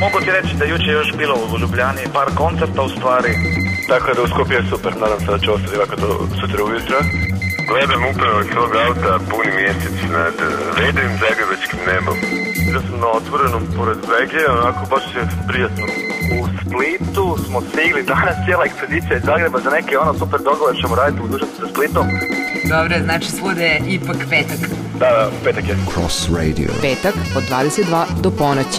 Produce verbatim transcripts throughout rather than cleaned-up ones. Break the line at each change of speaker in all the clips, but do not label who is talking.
Mogu ti reći da juče još bilo u Ljubljani par koncerta u stvari.
Tako da u Skopje je super, nadam se da će ostati ovako do sutra ujutro. Gledam upravo od svog auta puni mjesec nad vedrim zagrebačkim nebom.
Ja sam na otvorenom pored Vege, onako baš je prijatno.
U Splitu smo stigli danas cijela ekspedicija iz Zagreba za neke ono super dogovor ćemo raditi u dužnosti sa Splitom.
Dobro, znači svude je ipak petak.
Da, da, petak je.
Cross Radio.
Petak od dvadeset dva do ponoći.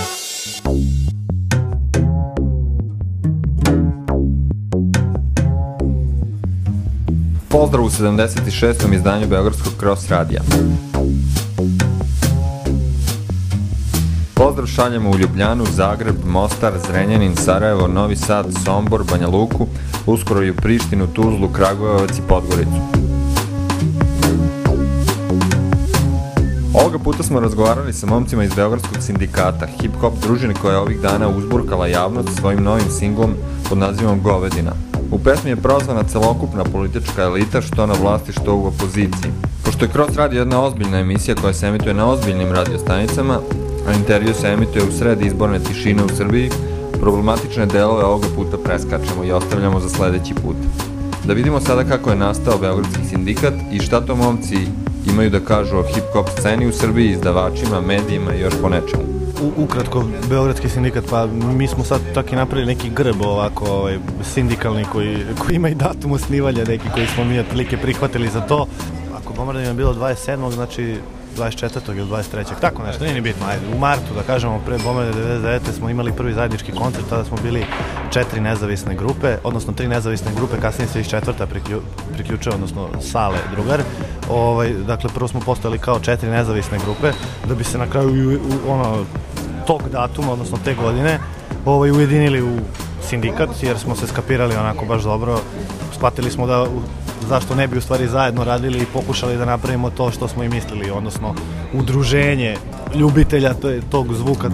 Pozdrav u sedamdeset šestom izdanju Beogradskog Cross Radija. Pozdrav šaljemo u Ljubljanu, Zagreb, Mostar, Zrenjanin, Sarajevo, Novi Sad, Sombor, Banja Luku, uskoro i u Prištinu, Tuzlu, Kragujevac i Podgoricu. Ovoga puta smo razgovarali sa momcima iz Beogradskog sindikata, hip-hop družine koja je ovih dana uzburkala javnost svojim novim singlom pod nazivom Govedina. U pesmi je prozvana celokupna politička elita, što na vlasti, što u opoziciji. Pošto je Cross Radio jedna ozbiljna emisija koja se emituje na ozbiljnim radiostanicama, a intervju se emituje u sred izborne tišine u Srbiji, problematične delove ovoga puta preskačemo i ostavljamo za sledeći put. Da vidimo sada kako je nastao Beogradski sindikat i šta to momci imaju da kažu o hip-hop sceni u Srbiji, izdavačima, medijima i još po nečemu.
U, ukratko, Beogradski sindikat, pa mi smo sad tak i napravili neki grb ovako ovaj, sindikalni koji, koji ima i datum osnivanja neki koji smo mi otprilike prihvatili za to. Ako bomardanje je bilo dvadeset sedmog znači dvadeset četvrtog ili dvadeset trećeg tako nešto, nije ni bitno, ajde, u martu da kažemo, pre bombardanja devedeset devete smo imali prvi zajednički koncert, tada smo bili četiri nezavisne grupe, odnosno tri nezavisne grupe, kasnije se iz četvrta priklju, priključio, odnosno Sale drugar, ovaj, dakle prvo smo postojali kao četiri nezavisne grupe, da bi se na kraju u, ono, tog datuma, odnosno te godine, ovaj, ujedinili u sindikat, jer smo se skapirali onako baš dobro, shvatili smo da zašto ne bi u stvari zajedno radili i pokušali da napravimo to što smo i mislili, odnosno udruženje ljubitelja tog zvuka.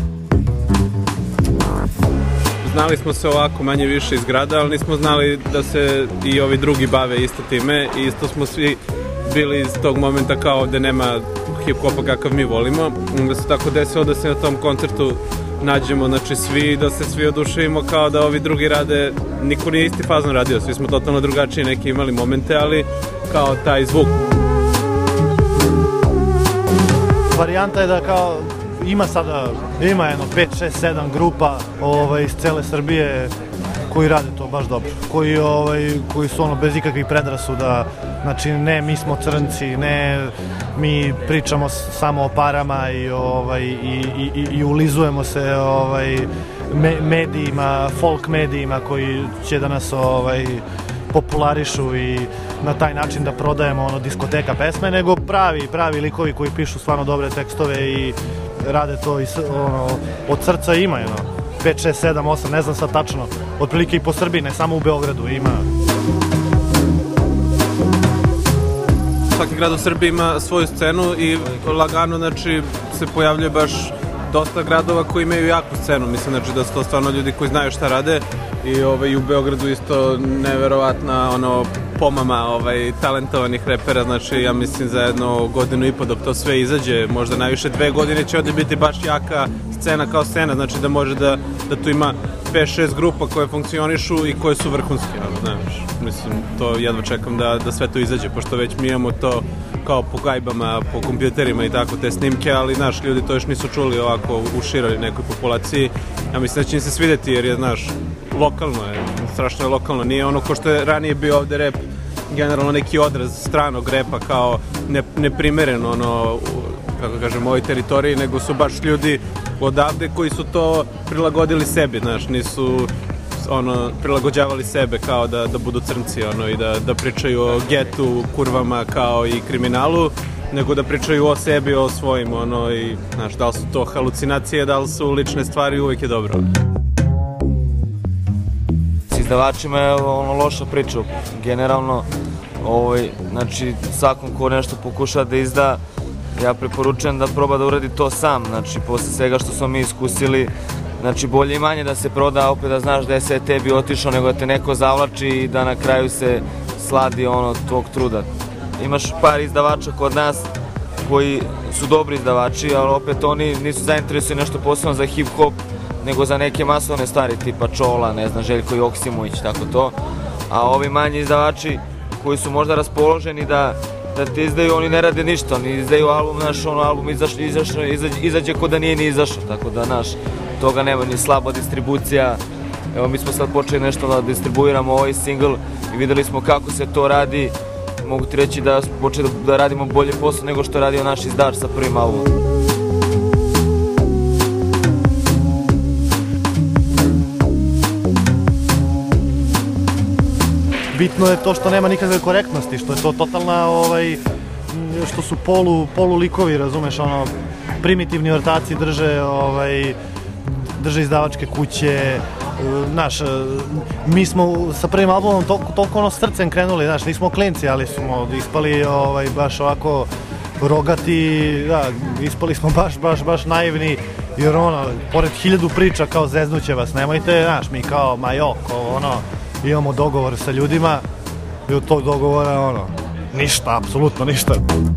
Znali smo se ovako manje više iz grada, ali nismo znali da se i ovi drugi bave isto time i isto smo svi bili iz tog momenta kao ovde nema hip-hopa kakav mi volimo. Da se tako desilo da se na tom koncertu nađemo, znači svi, da se svi oduševimo kao da ovi drugi rade, niko nije isti fazon radio, svi smo totalno drugačiji, neki imali momente, ali kao taj zvuk.
Varijanta je da kao ima sada, ima jedno pet, šest, sedam grupa ovaj, iz cele Srbije koji rade to baš dobro, koji, ovaj, koji su ono bez ikakvih predrasuda, znači ne mi smo crnci, ne mi pričamo samo o parama i, ovaj, i, i, i ulizujemo se ovaj, me, medijima, folk medijima koji će da nas ovaj, popularišu i na taj način da prodajemo ono diskoteka pesme, nego pravi, pravi likovi koji pišu stvarno dobre tekstove i rade to i, ono, od srca ima jedno. pet, šest, sedam, osam, ne znam sad tačno, otprilike i po Srbiji, ne samo u Beogradu ima.
Svaki grad u Srbiji ima svoju scenu i lagano, znači, se pojavljuje baš dosta gradova koji imaju jaku scenu, mislim, znači da su to stvarno ljudi koji znaju šta rade i ovaj, u Beogradu isto neverovatna ono, pomama ovaj, talentovanih repera, znači ja mislim za jedno godinu i po dok to sve izađe, možda najviše dve godine će ovdje biti baš jaka scena kao scena, znači da može da, da tu ima pet šest grupa koje funkcionišu i koje su vrhunske, ono, znaš, mislim, to jedva čekam da, da sve to izađe, pošto već mi imamo to kao po gajbama, po kompjuterima i tako te snimke, ali, znaš, ljudi to još nisu čuli ovako u široj nekoj populaciji, ja mislim da će im se svideti jer je, znaš, lokalno je, strašno je lokalno, nije ono ko što je ranije bio ovde rep, generalno neki odraz stranog repa kao ne, neprimeren, ono, kako kažem, ovoj teritoriji, nego su baš ljudi odavde koji su to prilagodili sebi, znaš, nisu ono, prilagođavali sebe kao da, da budu crnci, ono, i da, da pričaju o getu, kurvama kao i kriminalu, nego da pričaju o sebi, o svojim, ono, i, znaš, da li su to halucinacije, da li su lične stvari, uvijek je dobro.
S izdavačima je ono loša priča, generalno, ovaj, znači, svakom ko nešto pokuša da izda, ja preporučujem da proba da uradi to sam, znači, posle svega što smo mi iskusili, znači, bolje i manje da se proda, opet da znaš da je sve tebi otišao, nego da te neko zavlači i da na kraju se sladi ono tvog truda. Imaš par izdavača kod nas koji su dobri izdavači, ali opet oni nisu zainteresovani nešto posebno za hip-hop, nego za neke masovne stvari, tipa Čola, ne znam, Željko Joksimović, tako to. A ovi manji izdavači koji su možda raspoloženi da, da te izdaju, oni ne rade ništa, oni izdaju album, naš, ono album izaš, izašao, izađe, izađe ko da nije ni izašao, tako da, naš, toga nema, ni slaba distribucija. Evo, mi smo sad počeli nešto da distribuiramo ovaj single i videli smo kako se to radi. Mogu ti reći da smo počeli da radimo bolje posao nego što je radio naš izdavač sa prvim albumom.
Bitno je to što nema nikakve korektnosti, što je to totalna, ovaj, što su polu, polu likovi, razumeš, ono, primitivni ortaci drže, ovaj, drže izdavačke kuće, znaš, mi smo sa prvim albumom toliko, toliko ono srcem krenuli, znaš, nismo klinci, ali smo ispali, ovaj, baš ovako rogati, da, ispali smo baš, baš, baš naivni, jer ono, pored hiljadu priča kao zeznuće vas, nemojte, znaš, mi kao majok, ono, imamo dogovor sa ljudima i od tog dogovora, ono, ništa, apsolutno ništa.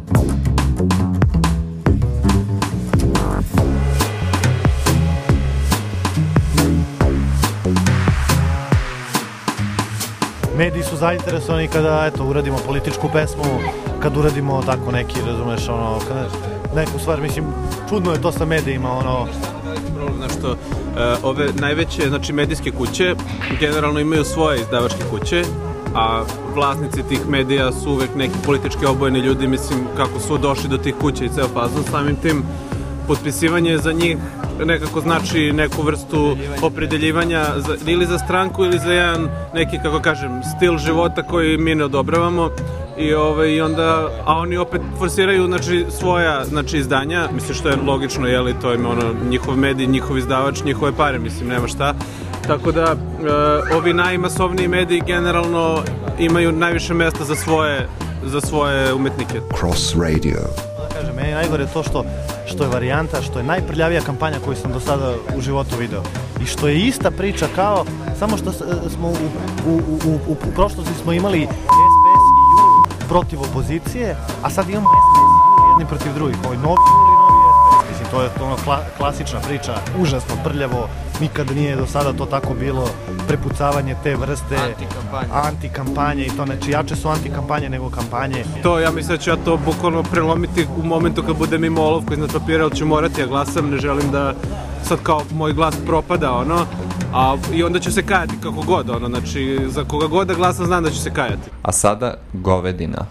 Mediji su zainteresovani kada, eto, uradimo političku pesmu, kad uradimo tako neki, razumeš, ono, kada, neku stvar, mislim, čudno je to sa medijima, ono.
Nešto, uh, ove najveće, znači, medijske kuće generalno imaju svoje izdavačke kuće, a vlasnici tih medija su uvek neki politički obojeni ljudi, mislim, kako su došli do tih kuća i ceo fazon, samim tim potpisivanje za njih nekako znači neku vrstu opredeljivanja za, ili za stranku ili za jedan neki, kako kažem, stil života koji mi ne odobravamo i, ovaj, i onda, a oni opet forsiraju, znači, svoja, znači, izdanja, mislim, što je logično, jeli, to je ono, njihov medij, njihov izdavač, njihove pare, mislim, nema šta. Tako da, e, ovi najmasovniji mediji generalno imaju najviše mesta za svoje, za svoje umetnike.
Cross Radio.
Kažem, meni je najgore to što, što je varijanta, što je najprljavija kampanja koju sam do sada u životu video. I što je ista priča kao, samo što smo u, u, u, u, u prošlosti smo imali S P S i Ju protiv opozicije, a sad imamo S P S i Ju jedni protiv drugih. Ovaj novi Ju i novi S P S. Mislim, to je ono kla, klasična priča, užasno prljavo, nikada nije do sada to tako bilo, prepucavanje te vrste,
antikampanje,
antikampanje i to, znači jače su antikampanje nego kampanje.
To, ja mislim da ću ja to bukvalno prelomiti u momentu kad budem imao olovku iznad papira, ali ću morati ja glasam, ne želim da sad kao moj glas propada, ono, a i onda ću se kajati kako god, ono, znači za koga god da glasam znam da ću se kajati.
A sada govedina.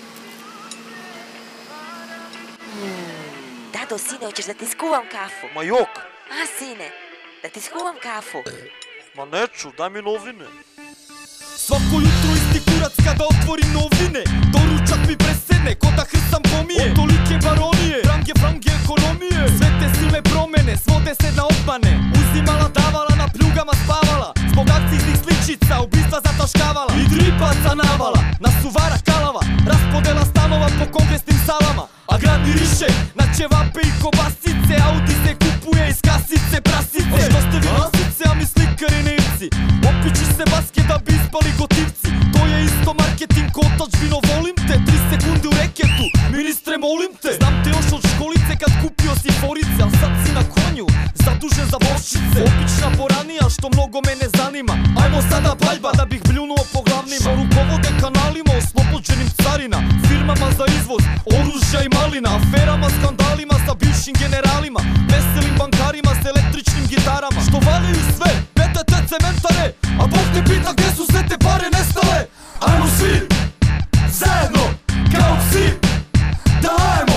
Dado, sine, hoćeš da ti skuvam kafu?
Ma jok!
A, sine, da ti skuvam kafu?
Ma neću, daj mi novine.
Svako jutro isti kurac kada otvorim novine, doručak mi presedne, ko da hrsam pomije. Od tolike baronije, frange, frange ekonomije, sve te silne promene, svode se na obmane. Uzimala, davala, na pljugama spavala, zbog akcijnih sličica, ubistva zataškavala i dripaca navala, na suvara kalava, raspodela stanova po kongresnim salama. A grad miriše na ćevape i kobasice, Audi se kupuje iz kasice, prasice. A što ste vi nosice, a mi slikari nevci, opiči se maske da bi ispali gotivci. To je isto marketing, kotačbino volim te, tri sekunde u reketu, ministre molim te. Znam te još od školice kad kupio si forice, a sad si na konju, zadužen za vošice. Obična boranija što mnogo mene zanima, ajmo sada paljba da bih bljunuo po glavnima. Što rukovode kanalima oslobođenim carina, firmama za izvoz, oružja i malina, aferama, skandalima sa bivšim generalima, veselim bankarima s električnim gitarama, što valjaju sve, P T T cementare, a Bog te pita gdje su sve te pare nestale. Ajmo svi, zajedno, kao psi, da lajemo.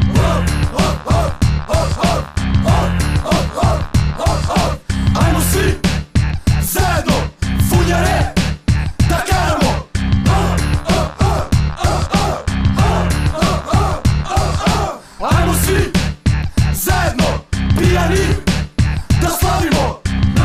Ajmo svi, zajedno, funjare, da karamo. Ajmo svi, zajedno, pijani, da slavimo.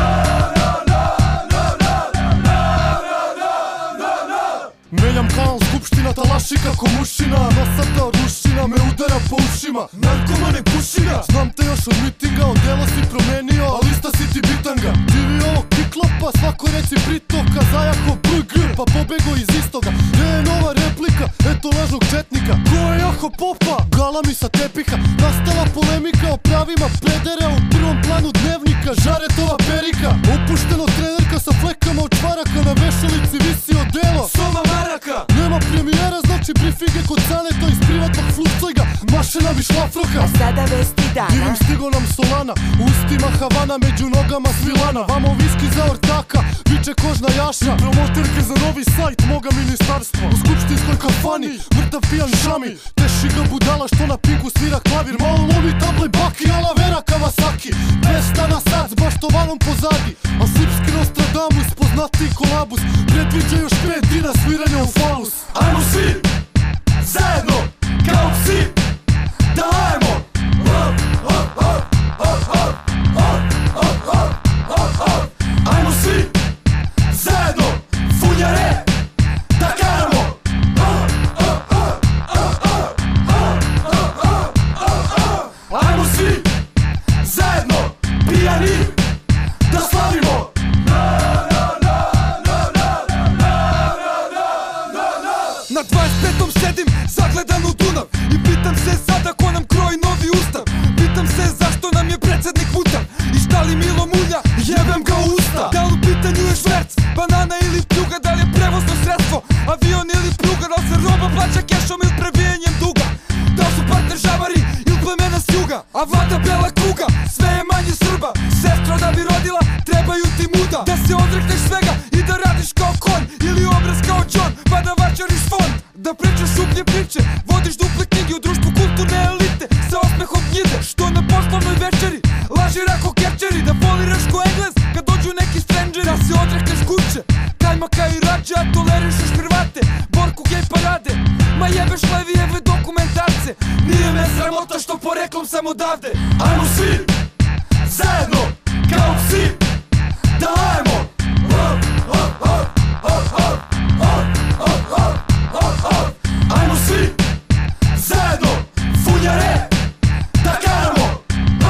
Menjam kanal, skupština talaši kako mušina, nosata rušina me udara po ušima. Narkomane pušina, znam te još od mitinga, odjelo si promenio, a lista si ti bitanga. Živi ovog piklapa, svako reci pritoka, zajako burger, pa pobego iz istoga. Gdje je nova replika, eto lažnog četnika. Ko je jako popa? Gal pala mi sa tepiha. Nastala polemika o pravima pedera, u prvom planu dnevnika Žaretova perika. Opušteno trenerka sa flekama od čvaraka, na vešalici visi odelo Soma maraka. Nema premijera, znači brifige kod Caneta iz privatnog flugcojga, mašina mi šlafroka.
A sada vesti dana.
Divim stigo nam Solana, u ustima Havana, među nogama Svilana. Vamo viski za ortaka, viče kožna jaša. Promoterke za novi sajt moga ministarstva. U skupštinskoj kafani, mrtav pijan šami. Teši ga budala što na pinku svira klavir. Malo lomi table baki, ala vera Kawasaki. dvesta na sat s baštovanom pozadi, a srpski Nostradamus, poznatiji kolabus, predviđa još pet dina sviranja u falus.
Ajmo svi, zajedno, kao psi, da ajmo. Ajmo svi, zajedno, funjare, da karamo. Ajmo svi, zajedno, pijani, da slavimo. Na dvadeset petom sedim, zagledan u Dunav, i pitam se sada ko nam kroji novi ustav. Pitam se zašto nam je predsjednik mutav, i šta li Milo mulja, jebem ga u usta. Da li u pitanju je šverc, banana ili pljuga, da li je prevozno sredstvo, avion ili pruga, da li se roba plaća kešom ili prebijanjem duga, da li su partner žavari ili plemena s juga, a vlada bela kuga, sve je manje Srba. Sestro, da bi rodila, trebaju ti muda, da se odrekneš svega i da radiš kao konj, ili obraz kao John, pa da vačariš fond. Da pričaš šuplje priče, vodiš duple knjige u društvu kulturne elite, sa osmehom gnjide, što na poslovnoj večeri laži rako kečeri. Da foliraš ko Englez kad dođu neki strangeri, da se odrekneš kuće, kajmaka i rađa, a tolerišeš Hrvate, Borku gej parade, ma jebeš Levijeve dokumentarce. Nije me sramota što poreklom sam odavde. Ajmo svi, zajedno, kao psi, da ajmo. Ajmo svi, zajedno, funjare, da karamo.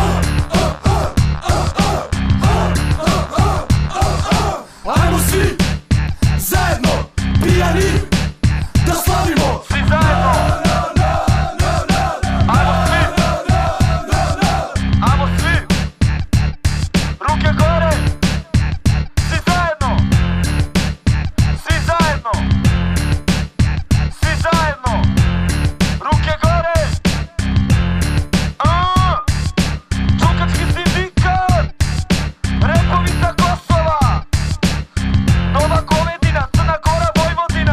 Ajmo svi, zajedno, pijani, da slavimo. Svi zajedno. Ajmo svi, ajmo svi, ruke gore. Svi zajedno, svi zajedno, svi zajedno, ruke gore. A, Čukački sindikat, repovi sa Kosova, Nova Govedina, Crna Gora, Vojvodina.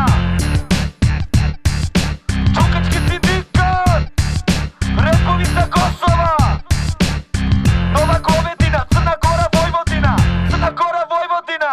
Čukački sindikat, repovi sa Kosova, Nova Govedina, Crna Gora, Vojvodina, Crna Gora, Vojvodina.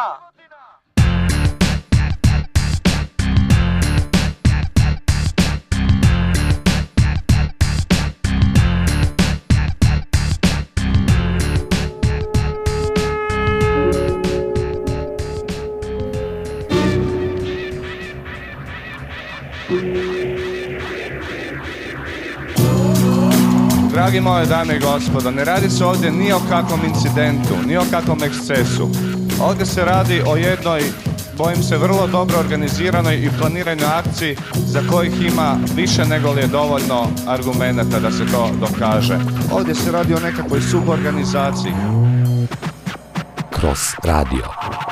Dragi moje dame i gospodo, ne radi se ovdje ni o kakvom incidentu, ni o kakvom ekscesu. Ovdje se radi o jednoj, bojim se, vrlo dobro organiziranoj i planiranoj akciji za kojih ima više nego li je dovoljno argumenata da se to dokaže. Ovdje se radi o nekakvoj suborganizaciji.
Kroz radio.